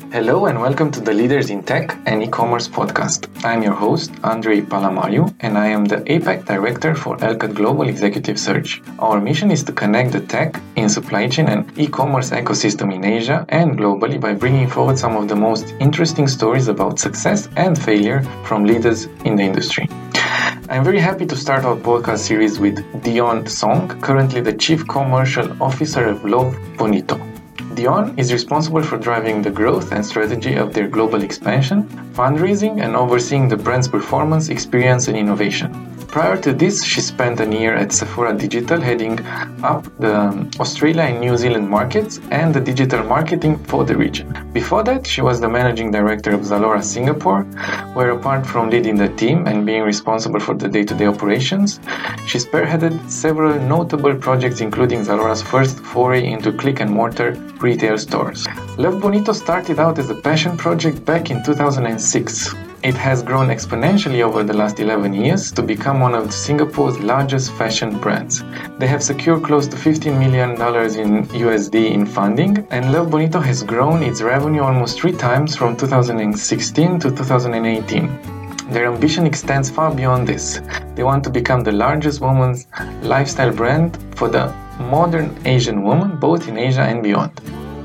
Hello and welcome to the Leaders in Tech and E-commerce podcast. I'm your host, Andrei Palamariu, and I am the APAC Director for Elkat Global Executive Search. Our mission is to connect the tech in supply chain and e-commerce ecosystem in Asia and globally by bringing forward some of the most interesting stories about success and failure from leaders in the industry. I'm very happy to start our podcast series with Dion Song, currently the Chief Commercial Officer of Love Bonito. Dion is responsible for driving the growth and strategy of their global expansion, fundraising, and overseeing the brand's performance, experience, and innovation. Prior to this, she spent a year at Sephora Digital, heading up the Australia and New Zealand markets and the digital marketing for the region. Before that, she was the managing director of Zalora Singapore, where apart from leading the team and being responsible for the day-to-day operations, she spearheaded several notable projects, including Zalora's first foray into click-and-mortar retail stores. Love Bonito started out as a passion project back in 2006. It has grown exponentially over the last 11 years to become one of Singapore's largest fashion brands. They have secured close to $15 million in USD in funding, and Love Bonito has grown its revenue almost 3 times from 2016 to 2018. Their ambition extends far beyond this. They want to become the largest women's lifestyle brand for the modern Asian woman, both in Asia and beyond.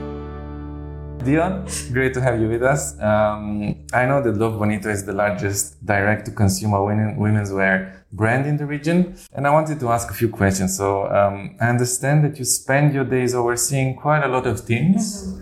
Dion, great to have you with us. I know that Love Bonito is the largest direct-to-consumer women's wear brand in the region, and I wanted to ask a few questions. So I understand that you spend your days overseeing quite a lot of teams,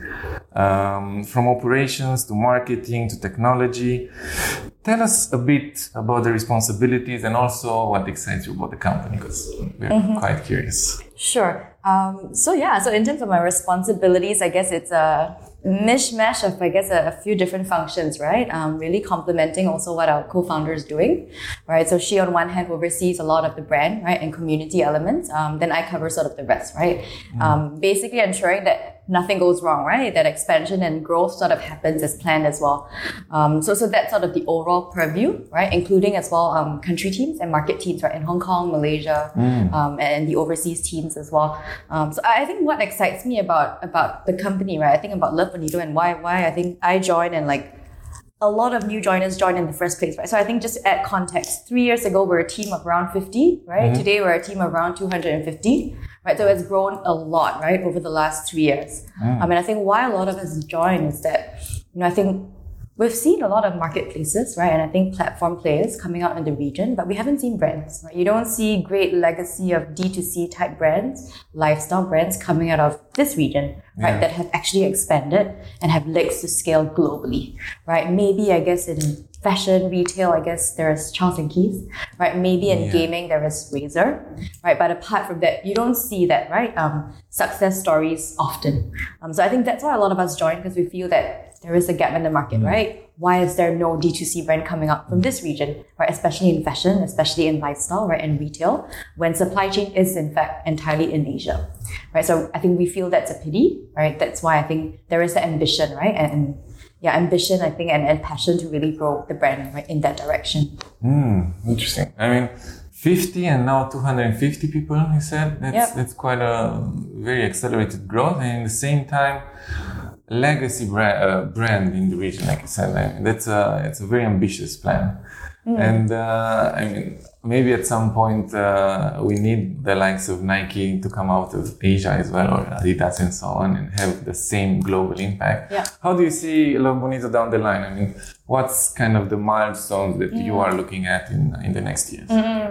from operations to marketing to technology. Tell us a bit about the responsibilities and also what excites you about the company, because we're quite curious. Sure. So in terms of my responsibilities, I guess it's a mishmash of, a few different functions, right? Really complementing also what our co-founder is doing, right? So she on one hand oversees a lot of the brand, right? And community elements. Then I cover sort of the rest, right? Basically ensuring that nothing goes wrong, right? That expansion and growth sort of happens as planned as well. So that's sort of the overall purview, right? Including as well country teams and market teams, right? In Hong Kong, Malaysia, and the overseas teams as well. So I think what excites me about the company, right? I think about Love Bonito and why I think I joined and a lot of new joiners joined in the first place, right? So I think just to add context, 3 years ago, we're a team of around 50, right? Today, we're a team of around 250, right? So it's grown a lot, right? Over the last 3 years. And I think why a lot of us join is that, I think we've seen a lot of marketplaces, right? And I think platform players coming out in the region, but we haven't seen brands, right? You don't see great legacy of D2C type brands, lifestyle brands coming out of this region, right? That have actually expanded and have legs to scale globally, right? Maybe, I guess, in fashion, retail, I guess there's Charles & Keith, right? Maybe in gaming, there is Razer, right? But apart from that, you don't see that, right? Success stories often. So I think that's why a lot of us join, because we feel that there is a gap in the market, right? Why is there no D2C brand coming up from this region, right? Especially in fashion, especially in lifestyle, right? And retail, when supply chain is in fact entirely in Asia, right? So I think we feel that's a pity, right? That's why I think there is the ambition, right? And ambition, I think, and passion to really grow the brand, right? In that direction. Interesting. I mean, 50 and now 250 people, you said? That's quite a very accelerated growth. And in the same time, legacy brand in the region, like I said. I mean, it's a very ambitious plan. And I mean, maybe at some point we need the likes of Nike to come out of Asia as well, or Adidas and so on, and have the same global impact. How do you see Love Bonito down the line? I mean, what's kind of the milestones that you are looking at in the next years?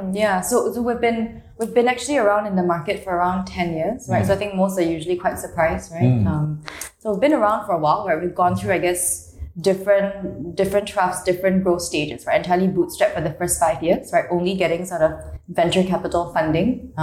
So we've been actually around in the market for around 10 years, right? So I think most are usually quite surprised, right? So we've been around for a while, where we've gone through, I guess, different troughs, different growth stages, right? Entirely bootstrapped for the first 5 years, right? Only getting sort of venture capital funding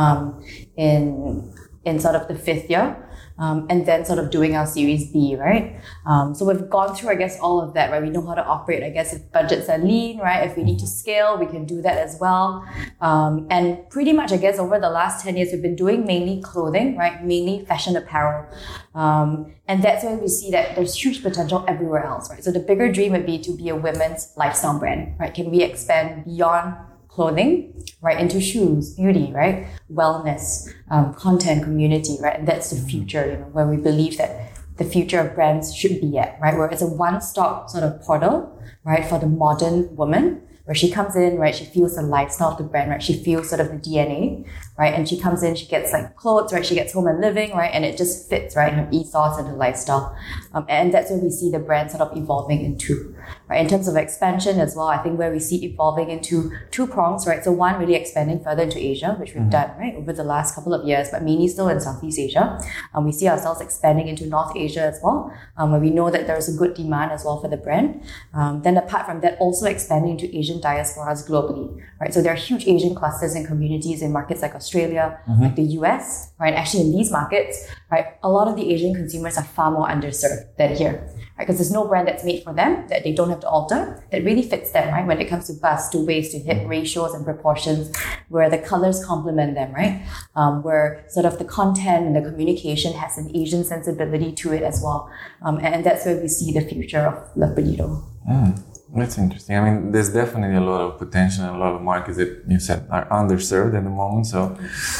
in sort of the 5th year. And then sort of doing our Series B, right? So we've gone through, I guess, all of that, right? We know how to operate, I guess, if budgets are lean, right? If we need to scale, we can do that as well. And pretty much, I guess, over the last 10 years, we've been doing mainly clothing, right? Mainly fashion apparel. And that's where we see that there's huge potential everywhere else, right? So the bigger dream would be to be a women's lifestyle brand, right? Can we expand beyond clothing, right, into shoes, beauty, right, wellness, content, community, right? And that's the future, where we believe that the future of brands should be at, right? Where it's a one-stop sort of portal, right, for the modern woman, where she comes in, right, she feels the lifestyle of the brand, right, she feels sort of the DNA, right, and she comes in, she gets like clothes, right, she gets home and living, right, and it just fits, right, her ethos and her lifestyle. And that's where we see the brand sort of evolving into, right, in terms of expansion as well. I think where we see evolving into two prongs, right, so one, really expanding further into Asia, which we've done, right, over the last couple of years, but mainly still in Southeast Asia. We see ourselves expanding into North Asia as well, where we know that there's a good demand as well for the brand. Then apart from that, also expanding into Asian diasporas globally, right? So there are huge Asian clusters and communities in markets like Australia, like the US, right? Actually, in these markets, right, a lot of the Asian consumers are far more underserved than here, right? Because there's no brand that's made for them that they don't have to alter that really fits them, right? When it comes to bust, to waist, to hip ratios and proportions, where the colors complement them, right? Where sort of the content and the communication has an Asian sensibility to it as well. And that's where we see the future of Love Bonito. That's interesting. I mean, there's definitely a lot of potential and a lot of markets that you said are underserved at the moment. So,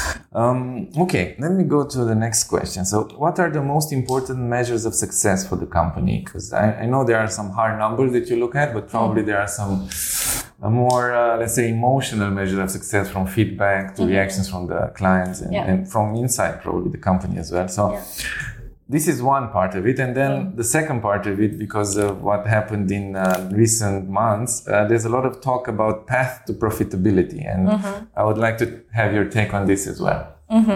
okay, let me go to the next question. So, what are the most important measures of success for the company? Because I know there are some hard numbers that you look at, but probably there are some more, let's say, emotional measures of success, from feedback to reactions from the clients and from inside probably the company as well. So, this is one part of it. And then the second part of it, because of what happened in recent months, there's a lot of talk about path to profitability. And I would like to have your take on this as well.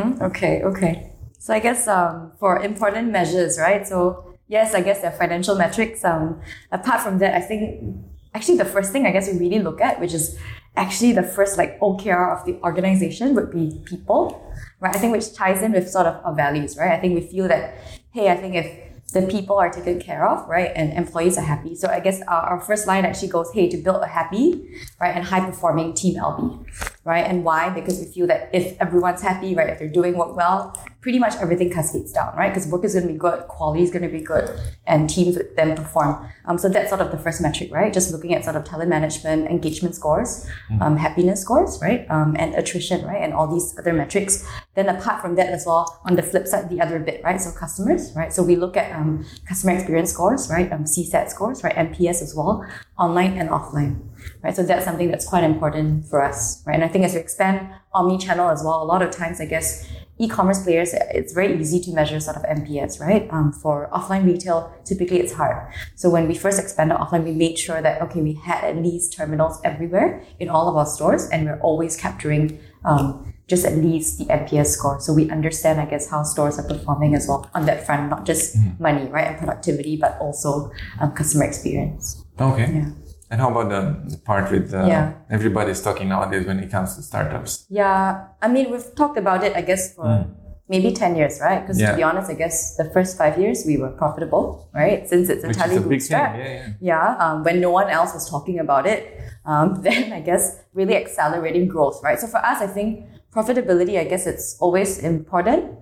Okay. So I guess for important measures, right? So yes, I guess there are financial metrics. Apart from that, I think actually the first thing I guess we really look at, which is actually the first like OKR of the organization, would be people, right? I think which ties in with sort of our values, right? I think we feel that, hey, I think if the people are taken care of, right, and employees are happy. So I guess our first line actually goes, hey, to build a happy, right, and high-performing team LB, right? And why? Because we feel that if everyone's happy, right, if they're doing work well, pretty much everything cascades down, right? Because work is going to be good, quality is going to be good, and teams would then perform. So that's sort of the first metric, right? Just looking at sort of talent management, engagement scores, happiness scores, right? And attrition, right? And all these other metrics. Then apart from that as well, on the flip side, the other bit, right? So customers, right? So we look at customer experience scores, right? CSAT scores, right? NPS as well, online and offline, right? So that's something that's quite important for us, right? And I think as we expand omni-channel as well, a lot of times, I guess, e-commerce players, it's very easy to measure sort of NPS, right? For offline retail, typically it's hard. So when we first expanded offline, we made sure that, okay, we had at least terminals everywhere in all of our stores, and we're always capturing just at least the NPS score. So we understand, I guess, how stores are performing as well on that front, not just money, right, and productivity, but also customer experience. Okay. Yeah. And how about the part with everybody's talking nowadays when it comes to startups? Yeah, I mean, we've talked about it, I guess, for maybe 10 years, right? Because to be honest, I guess the first 5 years we were profitable, right? Since it's entirely bootstrapped. When no one else was talking about it, then I guess really accelerating growth, right? So for us, I think profitability, I guess it's always important.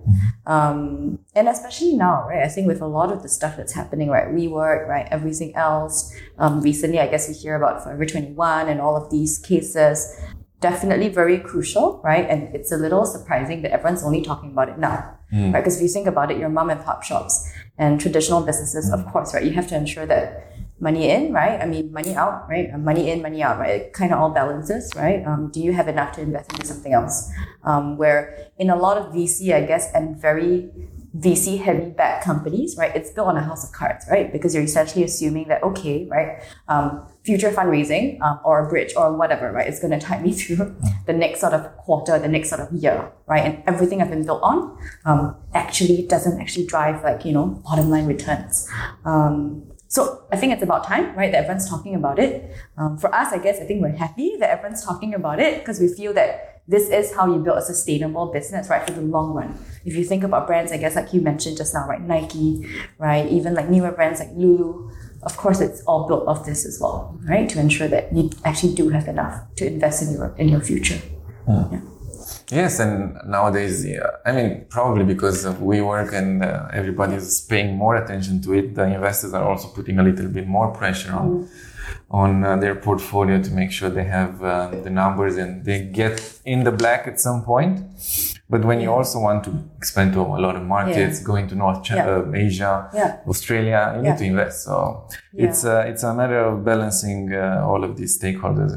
And especially now, right? I think with a lot of the stuff that's happening, right? WeWork, right? Everything else. Recently, I guess we hear about Forever 21 and all of these cases. Definitely very crucial, right? And it's a little surprising that everyone's only talking about it now, right? Because if you think about it, your mom and pop shops and traditional businesses, of course, right? You have to ensure that money in, right? I mean, money out, right? Money in, money out, right? It kind of all balances, right? Do you have enough to invest into something else? Where in a lot of VC, I guess, and very VC heavy backed companies, right? It's built on a house of cards, right? Because you're essentially assuming that, okay, right? Future fundraising or a bridge or whatever, right? It's going to tide me through the next sort of quarter, the next sort of year, right? And everything I've been built on actually doesn't actually drive like, bottom line returns. So I think it's about time, right, that everyone's talking about it. For us, I guess, I think we're happy that everyone's talking about it because we feel that this is how you build a sustainable business, right, for the long run. If you think about brands, I guess, like you mentioned just now, right, Nike, right, even like newer brands like Lulu, of course, it's all built off this as well, right, to ensure that you actually do have enough to invest in your future. Yeah. Yes, and nowadays, I mean, probably because of WeWork and everybody's paying more attention to it, the investors are also putting a little bit more pressure on their portfolio to make sure they have the numbers and they get in the black at some point. But when you also want to expand to a lot of markets, go into Asia, Australia, you need to invest. So it's a matter of balancing all of these stakeholders.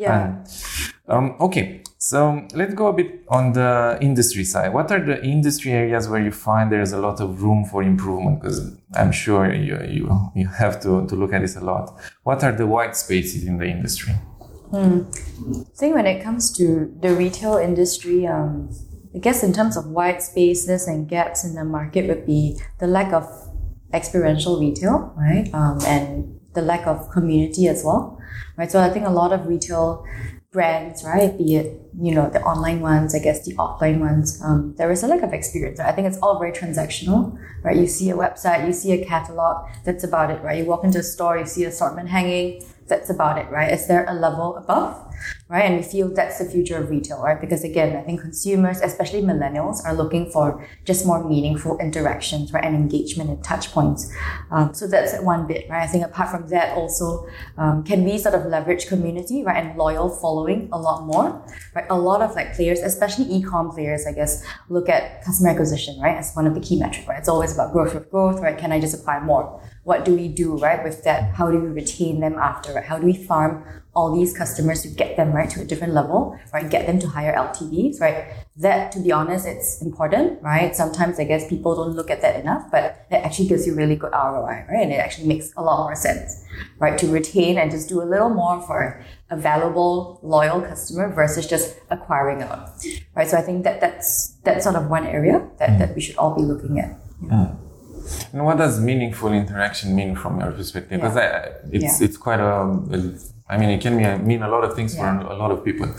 Okay, so let's go a bit on the industry side. What are the industry areas where you find there's a lot of room for improvement? Because I'm sure you have to look at this a lot. What are the white spaces in the industry? I think when it comes to the retail industry, I guess in terms of white spaces and gaps in the market would be the lack of experiential retail, right? And the lack of community as well, right? So I think a lot of retail brands, right, be it, the online ones, I guess the offline ones, there is a lack of experience. I think it's all very transactional, right? You see a website, you see a catalog, that's about it, right? You walk into a store, you see assortment hanging, that's about it, right? Is there a level above, right? And we feel that's the future of retail, right? Because again, I think consumers, especially millennials, are looking for just more meaningful interactions, right? And engagement and touch points. So that's one bit, right? I think apart from that also, can we sort of leverage community, right? And loyal following a lot more, right? A lot of players, especially e-com players, I guess, look at customer acquisition, right? As one of the key metrics, right? It's always about growth with growth, right? Can I just acquire more? What do we do, right, with that? How do we retain them after, right? How do we farm all these customers to get them, right, to a different level, right? Get them to higher LTVs, right? That, to be honest, it's important, right? Sometimes I guess people don't look at that enough, but that actually gives you really good ROI, right? And it actually makes a lot more sense, right? To retain and just do a little more for a valuable, loyal customer versus just acquiring out, right? So I think that's sort of one area that we should all be looking at. And what does meaningful interaction mean from your perspective? Because it's quite it can mean a lot of things for a lot of people.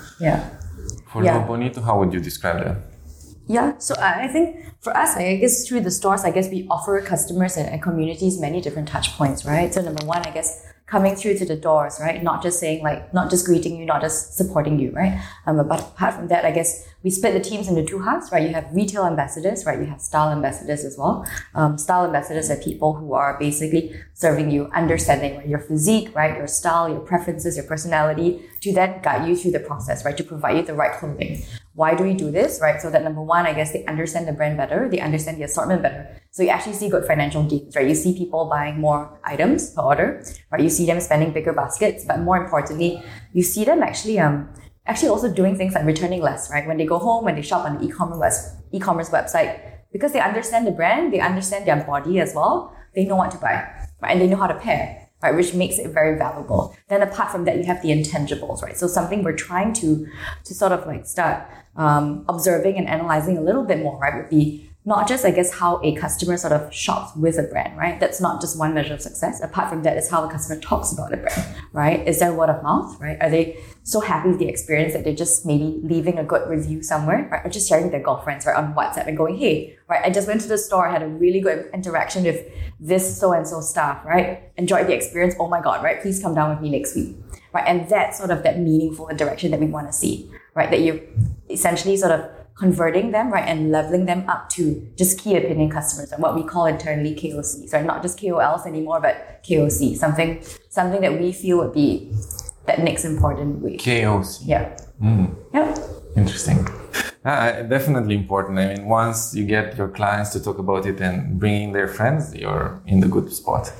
For Bonito, how would you describe that? Yeah, so I think for us, I guess through the stores, I guess we offer customers and communities many different touch points, right? So number one, I guess coming through to the doors, right? Not just saying not just greeting you, not just supporting you, right? But apart from that, I guess we split the teams into two halves, right? You have retail ambassadors, right? You have style ambassadors as well. Style ambassadors are people who are basically serving you, understanding your physique, right? Your style, your preferences, your personality, to then guide you through the process, right? To provide you the right clothing. Why do we do this, right? So that number one, I guess they understand the brand better, they understand the assortment better. So you actually see good financial gains, right? You see people buying more items per order, right? You see them spending bigger baskets, but more importantly, you see them actually also doing things like returning less, right? When they go home, when they shop on the e-commerce website, because they understand the brand, they understand their body as well, they know what to buy, right? And they know how to pair, right? Which makes it very valuable. Then apart from that, you have the intangibles, right? So something we're trying to sort of start observing and analyzing a little bit more, right, would be not just, I guess, how a customer sort of shops with a brand, right? That's not just one measure of success. Apart from that is how a customer talks about a brand, right? Is there word of mouth, right? Are they so happy with the experience that they're just maybe leaving a good review somewhere, right? Or just sharing with their girlfriends, right, on WhatsApp and going, hey, right, I just went to the store, I had a really good interaction with this so-and-so staff, right? Enjoyed the experience. Oh my God, right? Please come down with me next week, right? And that's sort of that meaningful interaction that we want to see, right? That you're essentially sort of converting them, right, and leveling them up to just key opinion customers and what we call internally KOCs, right? Not just KOLs anymore, but KOC, something that we feel would be that next important way. KOC. Yeah. Yeah. Interesting. Definitely important. I mean, once you get your clients to talk about it and bring in their friends, you're in the good spot.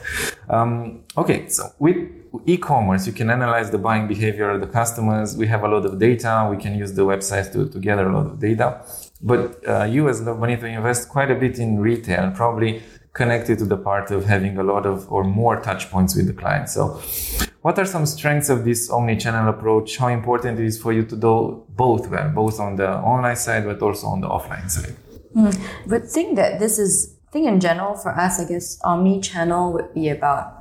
Okay, so with e-commerce, you can analyze the buying behavior of the customers. We have a lot of data. We can use the websites to gather a lot of data. But you as Love Bonito invest quite a bit in retail, probably connected to the part of having a lot of or more touch points with the client. So what are some strengths of this omni-channel approach? How important it is for you to do both well, both on the online side, but also on the offline side? But I think in general for us, I guess omni-channel would be about,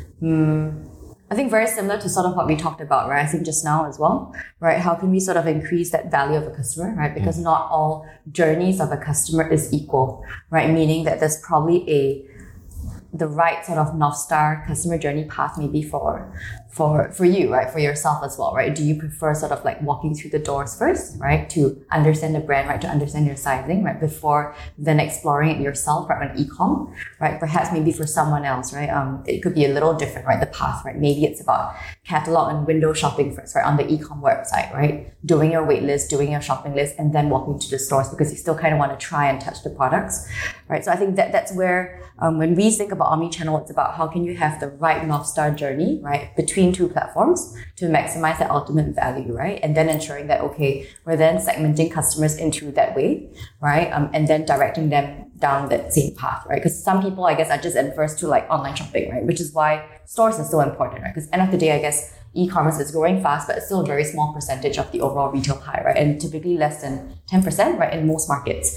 I think very similar to sort of what we talked about, right? I think just now as well, right? How can we sort of increase that value of a customer, right? Because not all journeys of a customer is equal, right? Meaning that there's probably the right sort of North Star customer journey path maybe for you, right? For yourself as well, right? Do you prefer sort of like walking through the doors first, right? To understand the brand, right? To understand your sizing, right? Before then exploring it yourself, right? On e-com, right? Perhaps maybe for someone else, right? It could be a little different, right? The path, right? Maybe it's about catalog and window shopping first, right? On the e-com website, right? Doing your wait list, doing your shopping list, and then walking to the stores because you still kind of want to try and touch the products, right? So I think that's where when we think about omnichannel, it's about how can you have the right North Star journey, right? Between two platforms to maximize the ultimate value, right? And then ensuring that, okay, we're then segmenting customers into that way, right? And then directing them down that same path, right? Because some people, I guess, are just adverse to like online shopping, right? Which is why stores are so important, right? Because end of the day, I guess, e-commerce is growing fast, but it's still a very small percentage of the overall retail pie, right? And typically less than 10%, right? In most markets.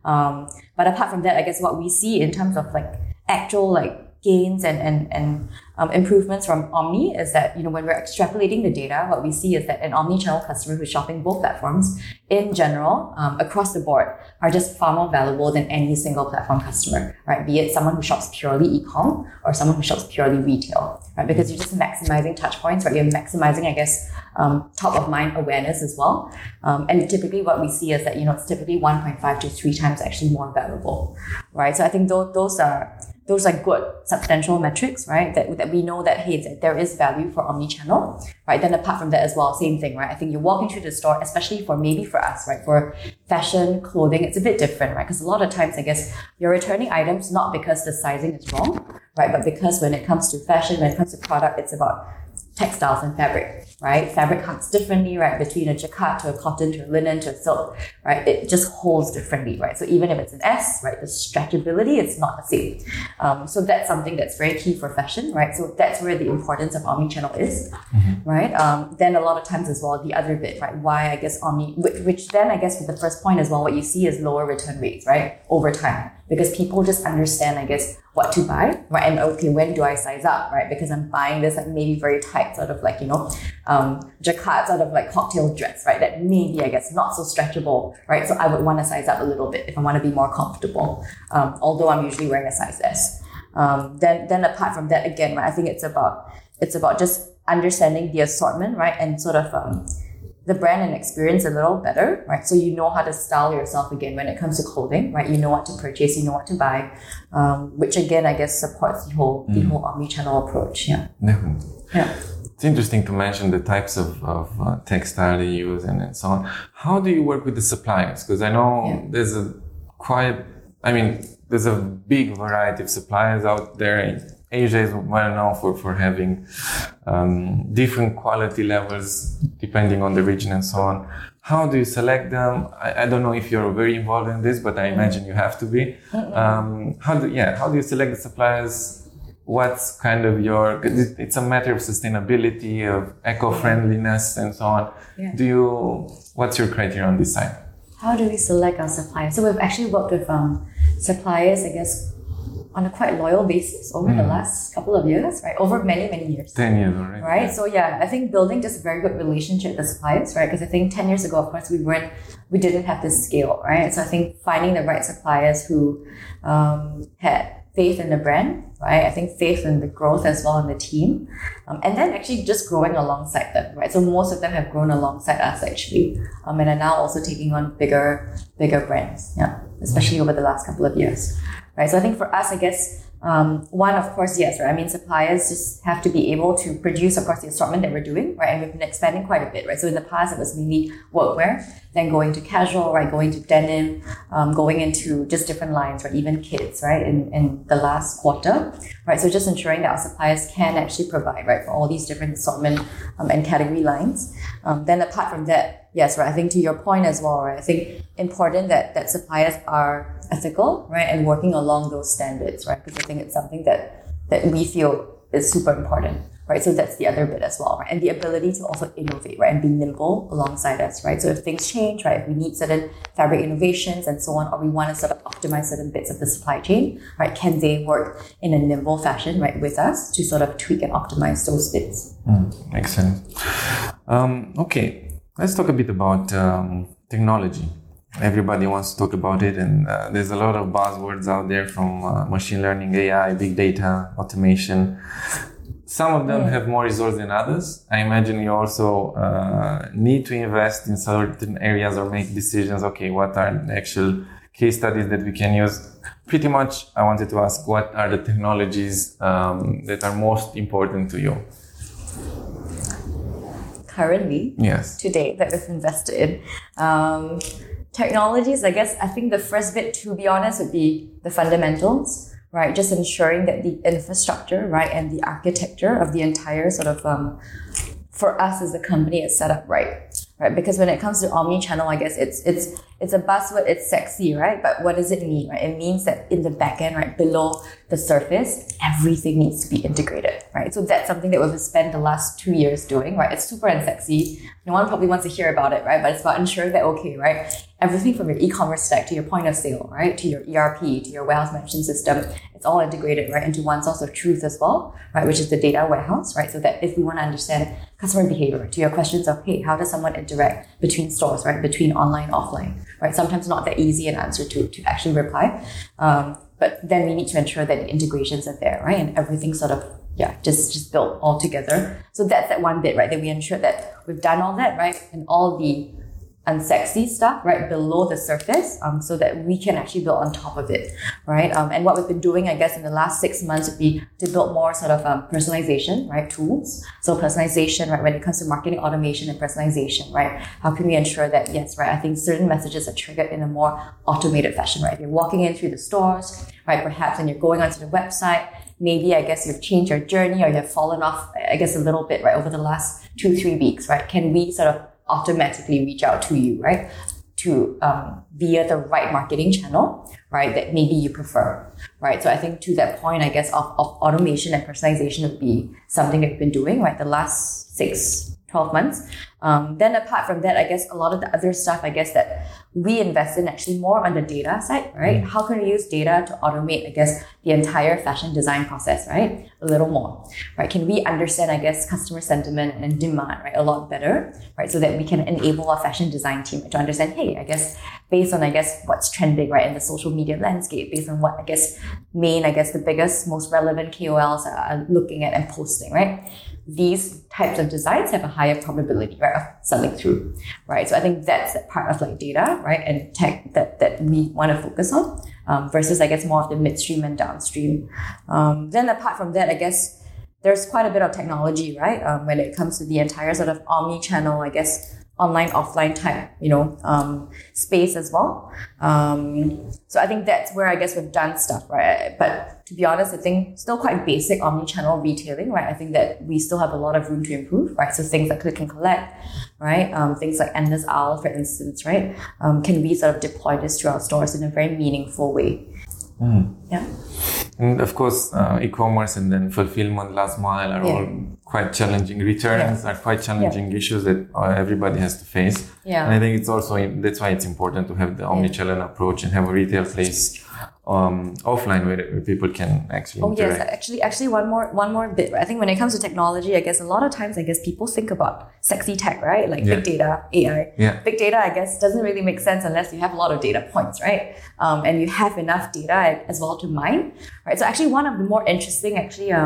But apart from that, I guess what we see in terms of like actual like gains and improvements from Omni is that, when we're extrapolating the data, what we see is that an omni-channel customer who's shopping both platforms in general, across the board, are just far more valuable than any single platform customer, right? Be it someone who shops purely e-com or someone who shops purely retail, right? Because you're just maximizing touch points, right? You're maximizing, I guess, top of mind awareness as well. And typically what we see is that, it's typically 1.5 to 3 times actually more valuable, right? So I think those are good substantial metrics, right? That we know that, hey, that there is value for omnichannel, right? Then apart from that as well, same thing, right? I think you're walking through the store, especially for us, right? For fashion, clothing, it's a bit different, right? Because a lot of times, I guess, you're returning items not because the sizing is wrong, right? But because when it comes to fashion, when it comes to product, it's about textiles and fabric, right? Fabric cuts differently, right? Between a jacquard to a cotton to a linen to a silk, right? It just holds differently, right? So even if it's an S, right, the stretchability, it's not the same. So that's something that's very key for fashion, right? So that's where the importance of omnichannel is, right? Then a lot of times as well, the other bit, right? Why I guess which then I guess with the first point as well, what you see is lower return rates, right? Over time. Because people just understand, I guess, what to buy, right? And okay, when do I size up, right? Because I'm buying this like maybe very tight sort of like, jacquard sort of like cocktail dress, right? That maybe, I guess, not so stretchable, right? So I would want to size up a little bit if I want to be more comfortable, although I'm usually wearing a size S. Then apart from that, again, right, I think it's about just understanding the assortment, right? And sort of the brand and experience a little better, right? So you know how to style yourself again when it comes to clothing, right? You know what to purchase, you know what to buy, which again, I guess, supports the whole omnichannel approach. Yeah. Definitely. Yeah. It's interesting to mention the types of textile you use and so on. How do you work with the suppliers? Because I know there's a big variety of suppliers out there. Asia is well known for having different quality levels depending on the region and so on. How do you select them? I don't know if you're very involved in this, but I imagine you have to be. How do you select the suppliers? What's kind of it's a matter of sustainability, of eco-friendliness and so on. Yeah. What's your criteria on this side? How do we select our suppliers? So we've actually worked with suppliers, I guess, on a quite loyal basis over the last couple of years, right? Over many, many years. 10 years already. Right? Yeah. So I think building just a very good relationship with the suppliers, right? Because I think 10 years ago, of course, we didn't have this scale, right? So I think finding the right suppliers who had faith in the brand, right? I think faith in the growth as well in the team. And then actually just growing alongside them, right? So most of them have grown alongside us actually. And are now also taking on bigger brands, especially over the last couple of years. Right. So I think for us, I guess, one, of course, yes, right? I mean, suppliers just have to be able to produce, of course, the assortment that we're doing, right? And we've been expanding quite a bit, right? So in the past, it was mainly workwear, then going to casual, right? Going to denim, going into just different lines, right? Even kids, right? In the last quarter, right? So just ensuring that our suppliers can actually provide, right? For all these different assortment and category lines. Then apart from that, yes, right? I think to your point as well, right? I think important that suppliers are ethical, right? And working along those standards, right? Because I think it's something that we feel is super important, right? So that's the other bit as well, right? And the ability to also innovate, right? And be nimble alongside us, right? So if things change, right? If we need certain fabric innovations and so on, or we want to sort of optimize certain bits of the supply chain, right? Can they work in a nimble fashion, right? With us to sort of tweak and optimize those bits. Makes sense. Okay. Let's talk a bit about technology. everybody wants to talk about it, and there's a lot of buzzwords out there from machine learning, AI, big data, automation. Some of them have more results than others. I imagine you also need to invest in certain areas or make decisions. Okay, what are the actual case studies that we can use? Pretty much, I wanted to ask, what are the technologies that are most important to you? Currently, yes, today that we've invested in. Technologies, I guess, I think the first bit, to be honest, would be the fundamentals, right? Just ensuring that the infrastructure, right, and the architecture of the entire sort of, for us as a company, is set up right? Because when it comes to omni-channel, I guess it's a buzzword, it's sexy, right? But what does it mean, right? It means that in the back end, right, below the surface, everything needs to be integrated, right? So that's something that we've spent the last 2 years doing, right? It's super unsexy. No one probably wants to hear about it, right? But it's about ensuring that, okay, right, everything from your e-commerce stack to your point of sale, right, to your ERP, to your warehouse management system, it's all integrated, right, into one source of truth as well, right, which is the data warehouse, right? So that if we want to understand customer behavior, to your questions of, hey, how does someone interact between stores, right, between online, offline, right? Sometimes not that easy an answer to actually reply. But then we need to ensure that the integrations are there, right? And everything sort of, just built all together. So that's that one bit, right? That we ensure that we've done all that, right? And all the unsexy stuff, right, below the surface, so that we can actually build on top of it, right? And what we've been doing, I guess, in the last 6 months would be to build more sort of personalization, right, tools. So personalization, right, when it comes to marketing automation and personalization, right, how can we ensure that, yes, right, I think certain messages are triggered in a more automated fashion, right? If you're walking in through the stores, right, perhaps, and you're going onto the website, maybe, I guess, you've changed your journey or you've fallen off, I guess, a little bit, right, over the last 2-3 weeks, right? Can we sort of automatically reach out to you, right, to via the right marketing channel, right, that maybe you prefer, right? So I think to that point, I guess, of automation and personalization would be something that we've been doing, right, the last 6-12 months. Then apart from that, I guess a lot of the other stuff, I guess, that we invest in actually more on the data side, right? How can we use data to automate, I guess, the entire fashion design process, right? A little more, right? Can we understand, I guess, customer sentiment and demand, right, a lot better, right? So that we can enable our fashion design team to understand, hey, I guess, based on, I guess, what's trending, right, in the social media landscape, based on what, I guess, the biggest, most relevant KOLs are looking at and posting, right? These types of designs have a higher probability, right, of selling through, right? So I think that's a part of like data, right, and tech that we want to focus on, versus, I guess, more of the midstream and downstream. Then apart from that, I guess there's quite a bit of technology, right, when it comes to the entire sort of omni-channel, I guess, online, offline type, space as well. So I think that's where, I guess, we've done stuff, right? But to be honest, I think still quite basic omni-channel retailing, right? I think that we still have a lot of room to improve, right? So things like click and collect, right? Things like endless aisle, for instance, right? Can we sort of deploy this to our stores in a very meaningful way? Yeah. And of course, e-commerce and then fulfillment, last mile are all quite challenging. Returns are quite challenging issues that everybody has to face. Yeah. And I think it's also, that's why it's important to have the omnichannel approach and have a retail place offline where people can actually interact. Yes, actually one more bit. I think when it comes to technology, I guess a lot of times, I guess people think about sexy tech, right? Like big data, AI. Yeah. Big data, I guess, doesn't really make sense unless you have a lot of data points, right? And you have enough data as well to mine, right? So actually one of the more interesting,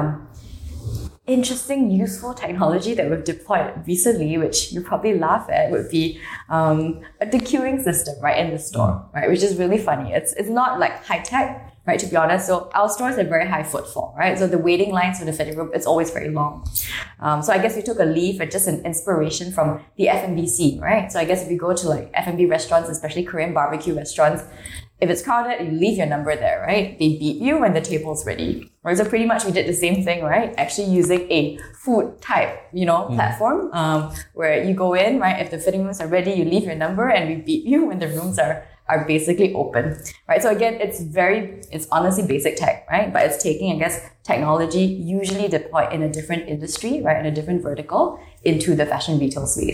useful technology that we've deployed recently, which you probably laugh at, would be the queuing system, right, in the store, right, which is really funny. It's not like high tech, right, to be honest. So our stores have very high footfall, right? So the waiting lines for the fitting room, it's always very long. So I guess we took a leaf and just an inspiration from the F&B scene, right? So I guess if you go to like F&B restaurants, especially Korean barbecue restaurants, if it's crowded, you leave your number there, right? They beat you when the table's ready. Right? So pretty much we did the same thing, right? Actually using a food type, platform, where you go in, right? If the fitting rooms are ready, you leave your number and we beat you when the rooms are basically open, right? So again, it's honestly basic tech, right? But it's taking, I guess, technology usually deployed in a different industry, right? In a different vertical into the fashion retail space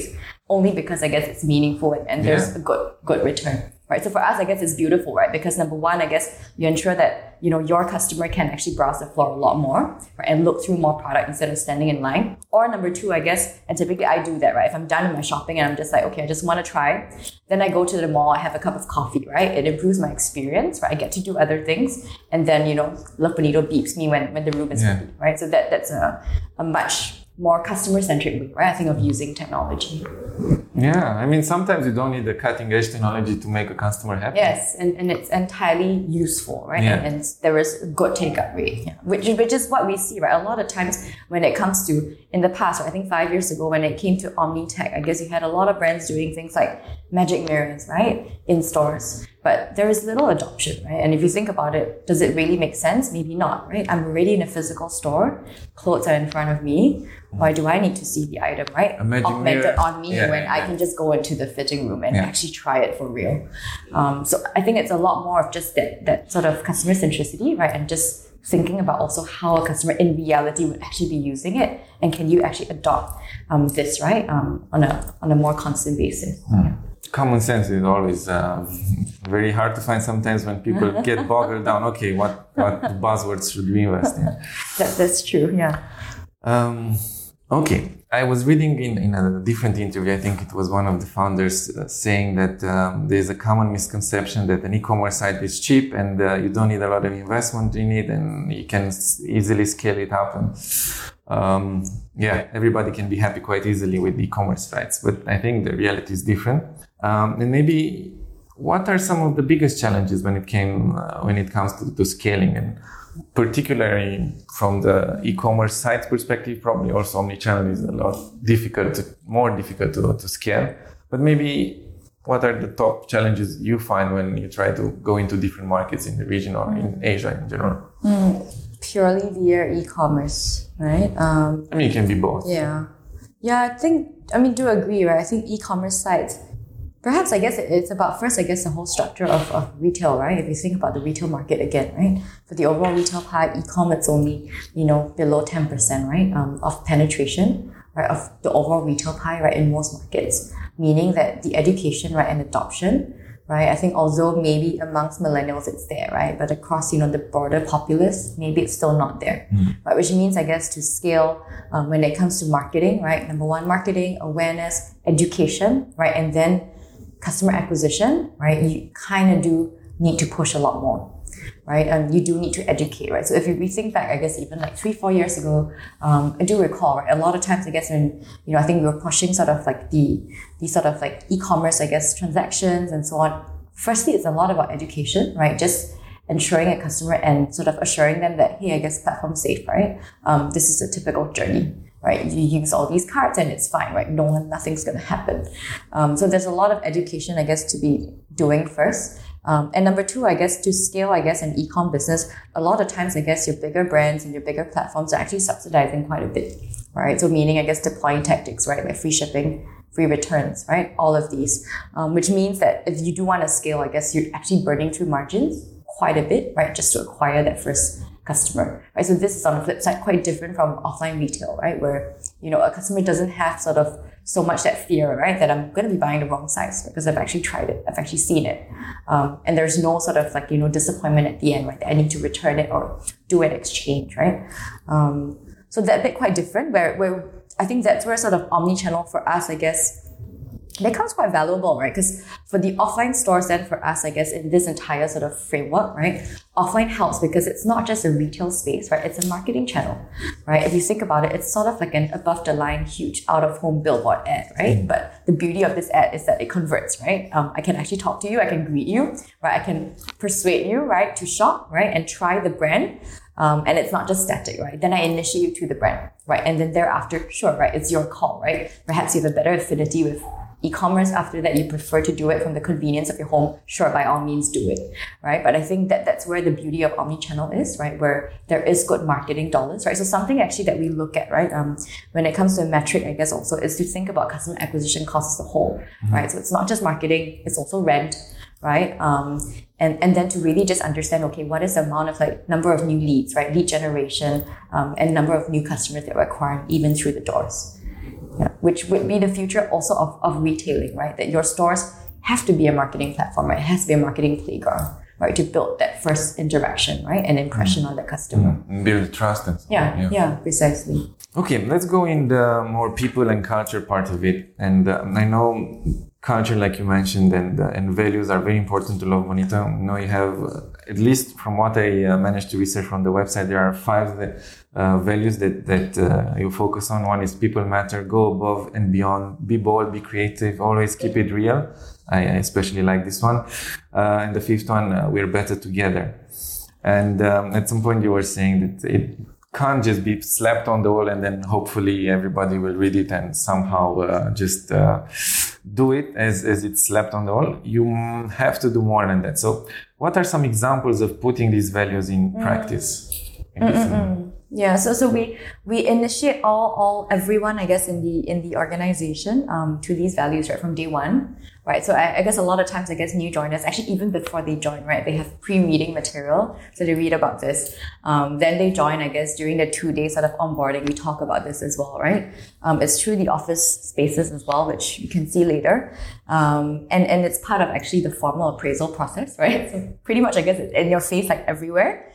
only because I guess it's meaningful and there's a good return. Right. So for us, I guess it's beautiful, right? Because number one, I guess you ensure that, your customer can actually browse the floor a lot more, right? And look through more product instead of standing in line. Or number two, I guess, and typically I do that, right? If I'm done with my shopping and I'm just like, okay, I just want to try, then I go to the mall, I have a cup of coffee, right? It improves my experience, right? I get to do other things. And then, Love Bonito beeps me when the room is ready, right? So that's a much more customer-centric way, right? I think of using technology. Yeah, I mean, sometimes you don't need the cutting-edge technology to make a customer happy. Yes, and it's entirely useful, right? Yeah. And there is a good take-up rate, which is what we see, right? A lot of times when it comes to, in the past, I think 5 years ago, when it came to omni-tech, I guess you had a lot of brands doing things like magic mirrors, right? In stores. But there is little adoption, right? And if you think about it, does it really make sense? Maybe not, right? I'm already in a physical store. Clothes are in front of me. Why do I need to see the item, right? Augmented on me when I can just go into the fitting room and actually try it for real. So I think it's a lot more of just that sort of customer centricity, right? And just thinking about also how a customer in reality would actually be using it. And can you actually adopt this, right? On a more constant basis. Yeah. Common sense is always very hard to find sometimes when people get boggled down. Okay, what buzzwords should we invest in? That's true, yeah. Okay, I was reading in a different interview, I think it was one of the founders saying that there's a common misconception that an e-commerce site is cheap and you don't need a lot of investment in it and you can easily scale it up. And everybody can be happy quite easily with e-commerce sites, but I think the reality is different. And maybe what are some of the biggest challenges when it comes to scaling, and particularly from the e-commerce site perspective? Probably also omnichannel is a lot more difficult to scale. But maybe what are the top challenges you find when you try to go into different markets in the region or in Asia in general? Purely via e-commerce, right? It can be both. Yeah, do agree, right? I think e-commerce sites, perhaps, I guess it's about first, I guess, the whole structure of retail, right? If you think about the retail market again, right? For the overall retail pie, e-com, it's only, below 10%, right? Of penetration, right? Of the overall retail pie, right? In most markets. Meaning that the education, right? And adoption, right? I think although maybe amongst millennials it's there, right? But across, the broader populace, maybe it's still not there, right? Which means, I guess, to scale when it comes to marketing, right? Number one, marketing, awareness, education, right? And then customer acquisition, right? You kind of do need to push a lot more, right? And you do need to educate, right? So if we think back, I guess even like 3-4 years ago, I do recall, right? A lot of times, I guess, when, I think we were pushing sort of like the sort of like e-commerce, I guess, transactions and so on. Firstly, it's a lot about education, right? Just ensuring a customer and sort of assuring them that, hey, I guess platform's safe, right? This is a typical journey. Right, you use all these cards and it's fine, right? Nothing's going to happen. So there's a lot of education, I guess, to be doing first. And number two, I guess, to scale, I guess, an e-com business, a lot of times, I guess, your bigger brands and your bigger platforms are actually subsidizing quite a bit, right? So meaning, I guess, deploying tactics, right? Like free shipping, free returns, right? All of these, which means that if you do want to scale, I guess you're actually burning through margins quite a bit, right? Just to acquire that first customer, right? So this is on the flip side quite different from offline retail, right? Where, a customer doesn't have sort of so much that fear, right? That I'm going to be buying the wrong size because I've actually tried it. I've actually seen it. And there's no sort of like, disappointment at the end, right? That I need to return it or do an exchange, right? So that bit quite different where I think that's where sort of omnichannel for us, I guess, becomes quite valuable, right? Because for the offline stores, then for us, I guess, in this entire sort of framework, right? Offline helps because it's not just a retail space, right? It's a marketing channel, right? If you think about it, it's sort of like an above the line, huge out of home billboard ad, right? But the beauty of this ad is that it converts, right? I can actually talk to you, I can greet you, right? I can persuade you, right? To shop, right? And try the brand. And it's not just static, right? Then I initiate you to the brand, right? And then thereafter, sure, right? It's your call, right? Perhaps you have a better affinity with e-commerce. After that, you prefer to do it from the convenience of your home. Sure, by all means, do it, right? But I think that's where the beauty of omnichannel is, right? Where there is good marketing dollars, right? So something actually that we look at, right? When it comes to a metric, I guess also is to think about customer acquisition costs as a whole, right? So it's not just marketing, it's also rent, right? And then to really just understand, okay, what is the amount of like number of new leads, right? Lead generation, and number of new customers that we're acquiring even through the doors. Yeah. which would be the future also of retailing, right? That your stores have to be a marketing platform, right? It has to be a marketing playground, right? To build that first interaction, right? An impression on the customer. Build trust and so on. Yeah, precisely. Okay, let's go in the more people and culture part of it. And I know culture, like you mentioned, and values are very important to Love Bonito. I know you have, at least from what I managed to research from the website, there are 5 values that you focus on. One is people matter, go above and beyond, be bold, be creative, always keep it real. I especially like this one. And the 5th one, we're better together. And at some point you were saying that it can't just be slapped on the wall and then hopefully everybody will read it and somehow just do it as it's slapped on the wall. You have to do more than that. So what are some examples of putting these values in practice? Yeah, so we initiate everyone, I guess, in the organization to these values right from day one, right? So I guess a lot of times, I guess new joiners, actually even before they join, right, they have pre-reading material, so they read about this. Then they join, I guess, during the 2-day sort of onboarding, we talk about this as well, right? It's through the office spaces as well, which you can see later, and it's part of actually the formal appraisal process, right? So pretty much, I guess, it's in your face, like everywhere,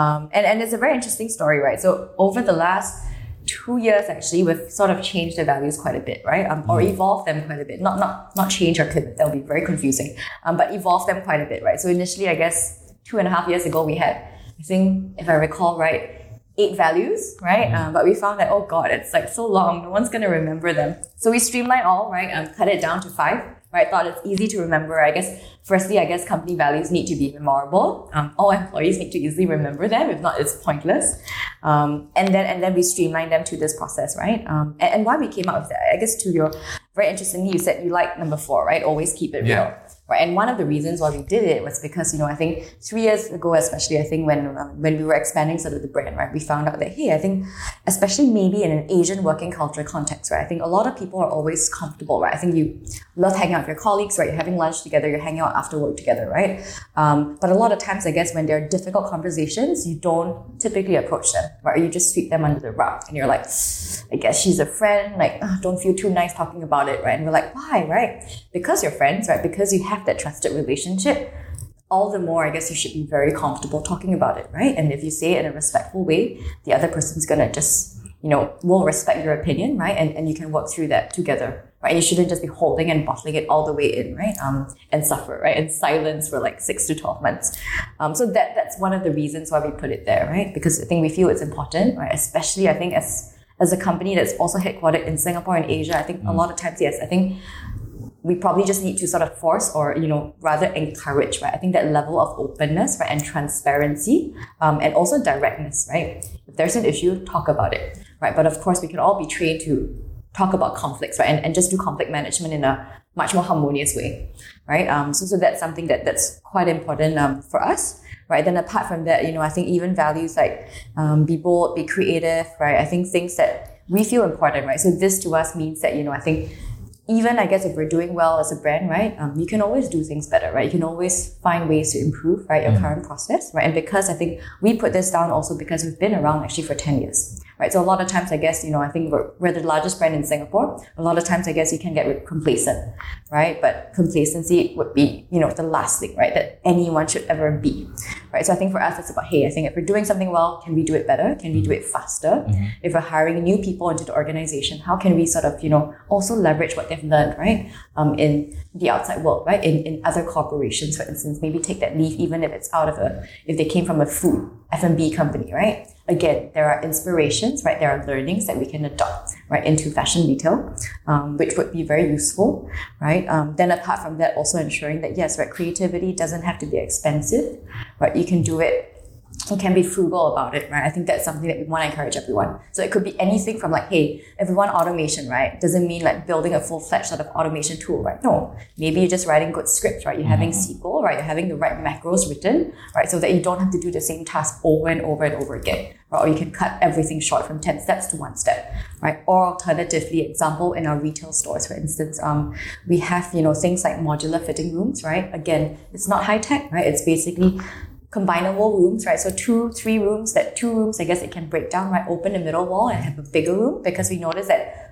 and it's a very interesting story, right? So over the last 2 years, actually, we've sort of changed the values quite a bit, right? Or evolved them quite a bit. Not change or pivot. That'll be very confusing. But evolved them quite a bit, right? So initially, I guess 2.5 years ago, we had, I think, if I recall right, 8 values, right? But we found that, oh God, it's like so long. No one's going to remember them. So we streamlined all, right? Cut it down to 5, right? Thought it's easy to remember. I guess, firstly, company values need to be memorable. All employees need to easily remember them. If not, it's pointless. And then we streamlined them to this process, right? And why we came out with that, I guess, to your, very interestingly, you said you like number 4, right? Always keep it real. Right. And one of the reasons why we did it was because, I think 3 years ago, especially, I think when we were expanding sort of the brand, right, we found out that, hey, I think, especially maybe in an Asian working culture context, right, I think a lot of people are always comfortable, right? I think you love hanging out with your colleagues, right? You're having lunch together, you're hanging out after work together, right? But a lot of times, I guess, when there are difficult conversations, you don't typically approach them, right? Or you just sweep them under the rug and you're like, I guess she's a friend, like, don't feel too nice talking about it, right? And we're like, why, right? Because you're friends, right? Because you have that trusted relationship, all the more, I guess, you should be very comfortable talking about it, right? And if you say it in a respectful way, the other person's gonna just, will respect your opinion, right? And you can work through that together, right? You shouldn't just be holding and bottling it all the way in, right? And suffer, right? In silence for like 6 to 12 months. So that's one of the reasons why we put it there, right? Because I think we feel it's important, right? Especially, I think, as a company that's also headquartered in Singapore and Asia, I think a lot of times, yes, I think we probably just need to sort of force or, rather encourage, right? I think that level of openness, right? And transparency, and also directness, right? If there's an issue, talk about it, right? But of course, we can all be trained to talk about conflicts, right? And just do conflict management in a much more harmonious way, right? So that's something that's quite important for us, right? Then apart from that, I think even values like be bold, be creative, right? I think things that we feel important, right? So this to us means that, I think even, I guess, if we're doing well as a brand, right, you can always do things better, right? You can always find ways to improve, right, your current process, right? And because I think we put this down also because we've been around actually for 10 years, right? So a lot of times, I guess, I think we're the largest brand in Singapore. A lot of times, I guess, you can get complacent, right? But complacency would be, the last thing, right, that anyone should ever be, right? So I think for us, it's about, hey, I think if we're doing something well, can we do it better? Can we do it faster? If we're hiring new people into the organization, how can we sort of, also leverage what they've learned, right? In the outside world, right? In other corporations, for instance, maybe take that leave, even if it's if they came from a food F&B company, right? Again, there are inspirations, right? There are learnings that we can adopt, right, into fashion retail, which would be very useful, right? Then apart from that, also ensuring that, yes, right, creativity doesn't have to be expensive, right? You can do it. You can be frugal about it, right? I think that's something that we want to encourage everyone. So it could be anything from like, hey, if we want automation, right? Doesn't mean like building a full-fledged sort of automation tool, right? No. Maybe you're just writing good scripts, right? You're having SQL, right? You're having the right macros written, right? So that you don't have to do the same task over and over and over again, right? Or you can cut everything short from 10 steps to 1 step, right? Or alternatively, example, in our retail stores, for instance, we have, things like modular fitting rooms, right? Again, it's not high tech, right? It's basically combinable rooms, right? So 2 rooms, I guess it can break down, right? Open the middle wall and have a bigger room, because we notice that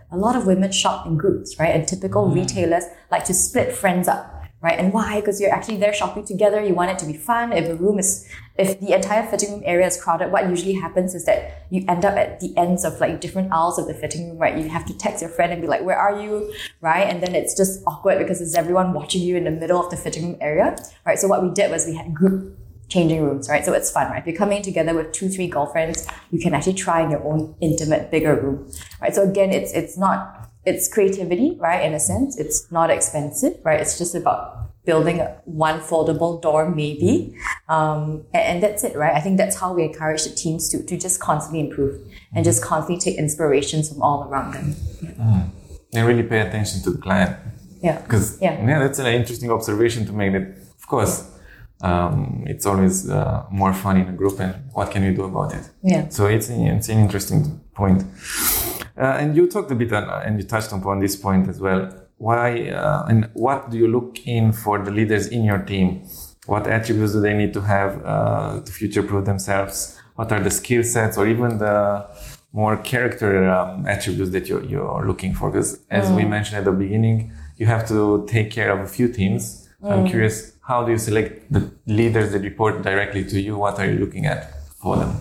a lot of women shop in groups, right? And typical retailers like to split friends up. Right? And why? Because you're actually there shopping together. You want it to be fun. If the entire fitting room area is crowded, what usually happens is that you end up at the ends of like different aisles of the fitting room, right? You have to text your friend and be like, where are you? Right? And then it's just awkward because there's everyone watching you in the middle of the fitting room area, right? So what we did was we had group changing rooms, right? So it's fun, right? If you're coming together with 2-3 girlfriends, you can actually try in your own intimate, bigger room, right? So again, it's creativity, right? In a sense, it's not expensive, right? It's just about building one foldable door, maybe. And that's it, right? I think that's how we encourage the teams to just constantly improve and just constantly take inspirations from all around them. And really pay attention to the client. Yeah. Because that's an interesting observation to make that, of course, it's always more fun in a group, and what can you do about it? Yeah. So it's an interesting point. And you talked a bit and you touched upon this point as well. Why and what do you look in for the leaders in your team? What attributes do they need to have to future-proof themselves? What are the skill sets or even the more character attributes that you're looking for? Because as we mentioned at the beginning, you have to take care of a few teams. I'm curious, how do you select the leaders that report directly to you? What are you looking at for them?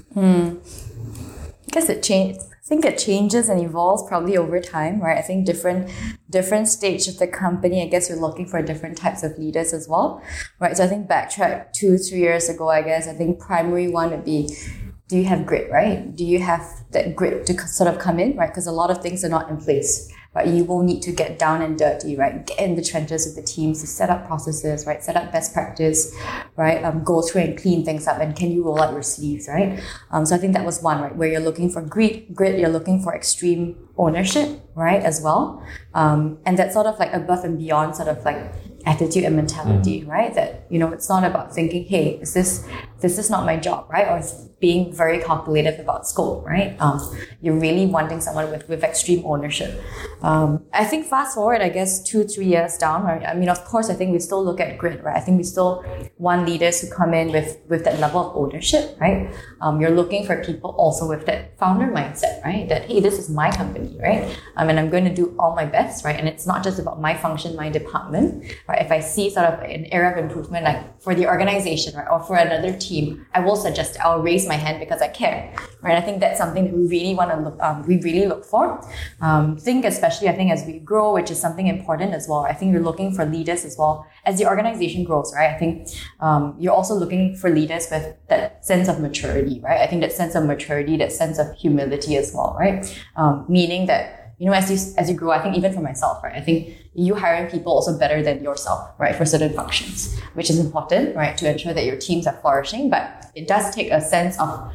I guess I think it changes and evolves probably over time, right? I think different stage of the company, I guess you're looking for different types of leaders as well, right? So I think backtrack 2-3 years ago, I guess, I think primary one would be, do you have grit, right? Do you have that grit to sort of come in, right? Because a lot of things are not in place, right? You will need to get down and dirty, right? Get in the trenches with the teams to set up processes, right? Set up best practice, right? Go through and clean things up. And can you roll out your sleeves, right? So I think that was one, right? Where you're looking for grit, you're looking for extreme ownership, right? As well. And that's sort of like above and beyond sort of like attitude and mentality, right? That, it's not about thinking, hey, this is not my job, right? Or it's being very calculative about scope, right? You're really wanting someone with extreme ownership. I think fast forward, I guess 2-3 years down, right? I mean, of course, I think we still look at grit, right? I think we still want leaders who come in with that level of ownership, right? You're looking for people also with that founder mindset, right? That, hey, this is my company, right? And I'm going to do all my best, right? And it's not just about my function, my department, right? If I see sort of an area of improvement, like for the organization, right? Or for another team, I will suggest, I'll raise my hand because I care, right? I think that's something that we really want to look for. Especially, I think as we grow, which is something important as well. I think you're looking for leaders as well as the organization grows, right? I think you're also looking for leaders with that sense of maturity, right? I think that sense of maturity, that sense of humility as well, right? Meaning that, as you grow, I think even for myself, right? I think you hiring people also better than yourself, right? For certain functions, which is important, right? To ensure that your teams are flourishing. But it does take a sense of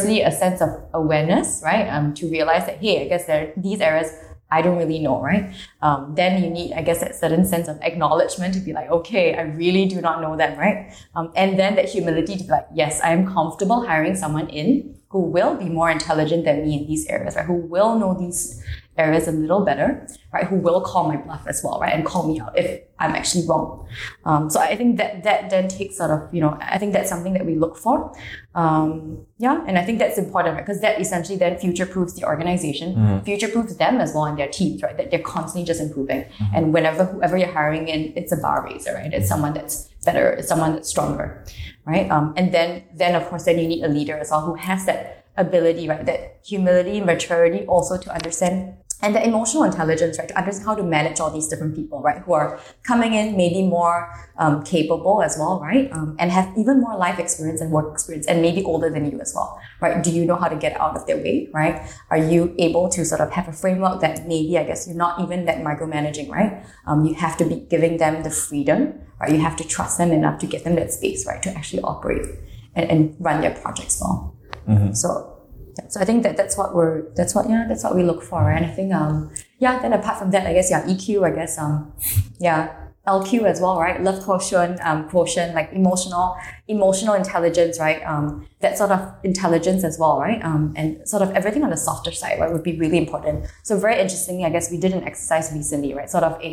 awareness, right? To realize that, hey, I guess there are these areas I don't really know, right? Then you need, I guess, that certain sense of acknowledgement to be like, okay, I really do not know them, right? And then that humility to be like, yes, I am comfortable hiring someone in who will be more intelligent than me in these areas, right? Who will know these areas a little better, right? Who will call my bluff as well, right? And call me out if I'm actually wrong. So I think that then takes sort of, I think that's something that we look for. And I think that's important, right? Because that essentially then future-proofs the organization, future-proofs them as well and their teams, right? That they're constantly just improving. And whoever you're hiring in, it's a bar raiser, right? It's someone that's better, it's someone that's stronger, right? And then of course, then you need a leader as well who has that ability, right? That humility, maturity also to understand, and the emotional intelligence, right? To understand how to manage all these different people, right? Who are coming in maybe more capable as well, right? And have even more life experience and work experience and maybe older than you as well, right? Do you know how to get out of their way, right? Are you able to sort of have a framework that maybe, I guess, you're not even that micromanaging, right? You have to be giving them the freedom, right? You have to trust them enough to get them that space, right? To actually operate and run their projects well. So I think that's what we look for, right? And I think, then apart from that, I guess, EQ, I guess, LQ as well, right? Love quotient, like emotional emotional intelligence, right? That sort of intelligence as well, right? And sort of everything on the softer side, right, would be really important. So very interestingly, I guess we did an exercise recently, right? Sort of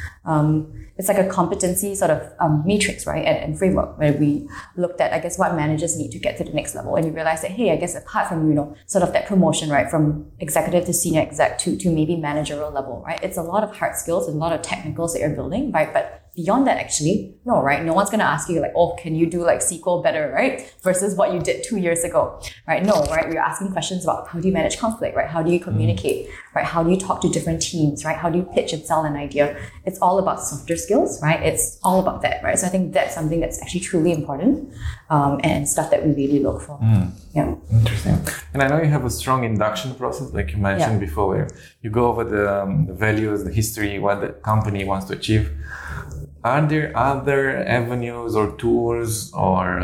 it's like a competency sort of matrix, right? And framework where we looked at, I guess, what managers need to get to the next level. And you realize that, hey, I guess apart from, sort of that promotion, right? From executive to senior exec to maybe managerial level, right? It's a lot of hard skills and a lot of technicals that you're building, right? But beyond that, actually, no, right? No one's going to ask you like, oh, can you do like SQL better, right? Versus what you did 2 years ago, right? No, right? We're asking questions about how do you manage conflict, right? How do you communicate, right? How do you talk to different teams, right? How do you pitch and sell an idea? It's all about softer skills, right? It's all about that, right? So I think that's something that's actually truly important and stuff that we really look for. Yeah. Interesting. And I know you have a strong induction process, like you mentioned before, where you go over the values, the history, what the company wants to achieve. Are there other avenues or tools or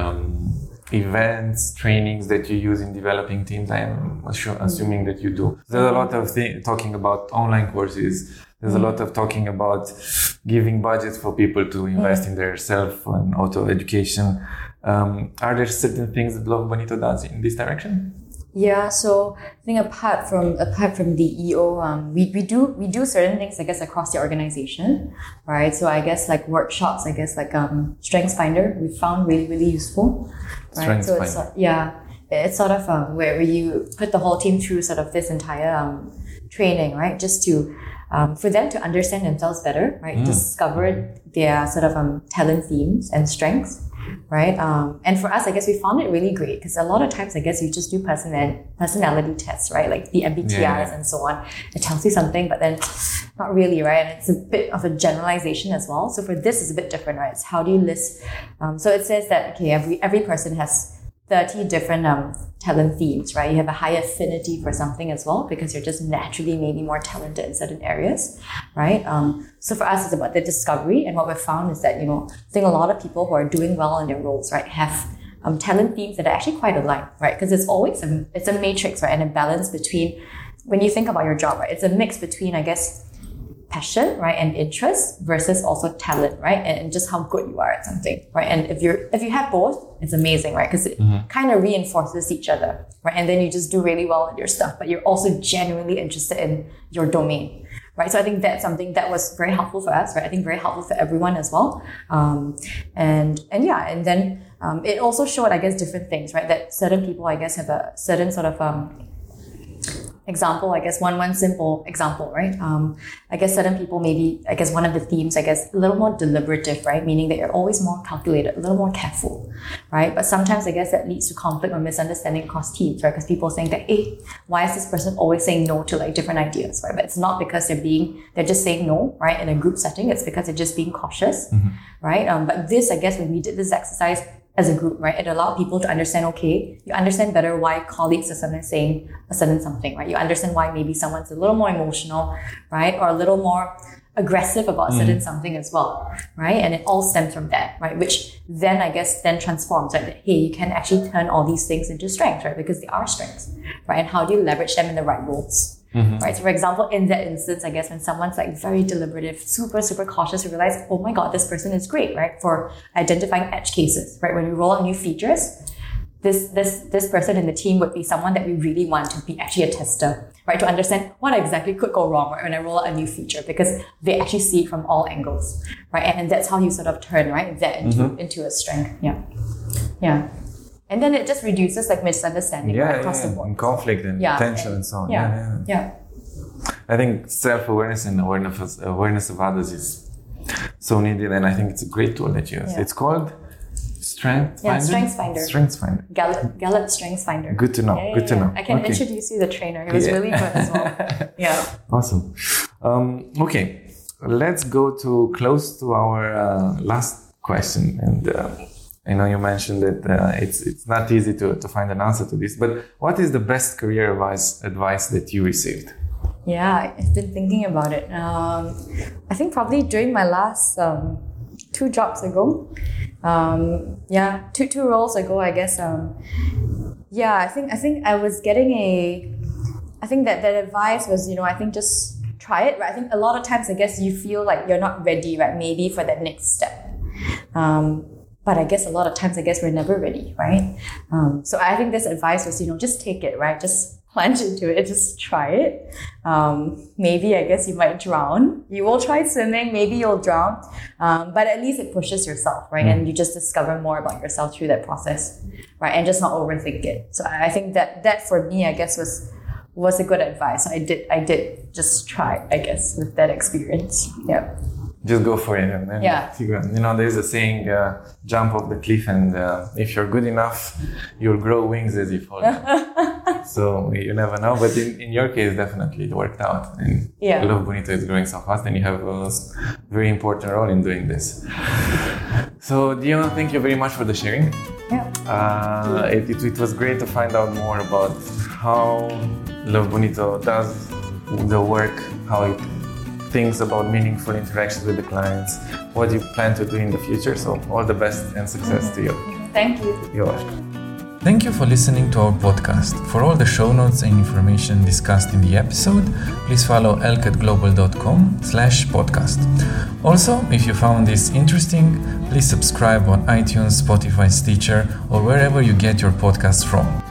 events, trainings that you use in developing teams? I am assuming that you do. There's a lot of talking about online courses. There's a lot of talking about giving budgets for people to invest in their self and auto education. Are there certain things that Love Bonito does in this direction? Yeah, so I think apart from the EO, we do certain things, I guess, across the organization, right? So I guess like workshops, I guess like Strengths Finder, we found really, really useful, right? So it's it's sort of where you put the whole team through sort of this entire training, right? Just to for them to understand themselves better, right? Discover their sort of talent themes and strengths. Right. And for us, I guess we found it really great because a lot of times, I guess you just do personality tests, right? Like the MBTIs and so on. It tells you something, but then not really, right? And it's a bit of a generalization as well. So for this, it's a bit different, right? It's how do you list? So it says that, okay, every person has 30 different talent themes, right? You have a high affinity for something as well because you're just naturally maybe more talented in certain areas, right? So for us, it's about the discovery. And what we've found is that, I think a lot of people who are doing well in their roles, right, have talent themes that are actually quite aligned, right? Because it's always it's a matrix, right? And a balance between, when you think about your job, right, it's a mix between, I guess, passion, right, and interest versus also talent, right, and just how good you are at something, right. And if you have both, it's amazing, right, because it kind of reinforces each other, right, and then you just do really well at your stuff, but you're also genuinely interested in your domain, right. So I think that's something that was very helpful for us, right. I think very helpful for everyone as well, and then it also showed, I guess, different things, right, that certain people, I guess, have a certain sort of example, I guess one simple example, right? I guess certain people maybe, I guess one of the themes, I guess, a little more deliberative, right? Meaning that you're always more calculated, a little more careful, right? But sometimes I guess that leads to conflict or misunderstanding across teams, right? Because people think that, hey, why is this person always saying no to like different ideas, right? But it's not because they're just saying no, right? In a group setting, it's because they're just being cautious, right? But this, I guess, when we did this exercise, as a group, right? It allowed people to understand, okay, you understand better why colleagues are sometimes saying a certain something, right? You understand why maybe someone's a little more emotional, right? Or a little more aggressive about certain something as well, right? And it all stems from that, right? Which then, I guess, then transforms, right? That, hey, you can actually turn all these things into strengths, right? Because they are strengths, right? And how do you leverage them in the right roles? Right. So for example, in that instance, I guess when someone's like very deliberative, super, super cautious, you realize, oh my God, this person is great, right? For identifying edge cases, right? When we roll out new features, this person in the team would be someone that we really want to be actually a tester, right? To understand what exactly could go wrong, right? When I roll out a new feature, because they actually see it from all angles, right? And that's how you sort of turn, right? That into a strength. Yeah. Yeah. And then it just reduces like misunderstanding across the board. And conflict and tension and so on. Yeah. I think self-awareness and awareness of others is so needed, and I think it's a great tool that you use. It's called Strengths Finder? Strengths Finder. Gallup Strengths Finder. Good to know. Good to know. I can introduce you the trainer. It was really good as well. Yeah. Awesome. Okay. Let's go to close to our last question. And I know you mentioned that it's not easy to find an answer to this, but what is the best career advice that you received? Yeah, I've been thinking about it. I think probably during my last 2 jobs ago, two roles ago, I guess. I think I was getting I think that advice was, I think just try it, right? I think a lot of times, I guess you feel like you're not ready, right? Maybe for that next step. But I guess a lot of times, we're never ready, right? So I think this advice was, just take it, right? Just plunge into it, just try it. Maybe I guess you might drown. You will try swimming, maybe you'll drown. But at least it pushes yourself, right? And you just discover more about yourself through that process, right? And just not overthink it. So I think that for me, I guess was a good advice. I did just try, I guess, with that experience. Yeah. Just go for it and then figure out. There's a saying, jump off the cliff, and if you're good enough, you'll grow wings as you fall. So you never know. But in your case, definitely it worked out. And Love Bonito is growing so fast, and you have a very important role in doing this. So Dion, thank you very much for the sharing. Yeah. It was great to find out more about how Love Bonito does the work, how it thinks about meaningful interactions with the clients, what you plan to do in the future. So all the best and success to you. Thank you. You're welcome. Thank you for listening to our podcast. For all the show notes and information discussed in the episode, please follow elkatglobal.com/podcast. Also, if you found this interesting, please subscribe on iTunes, Spotify, Stitcher, or wherever you get your podcasts from.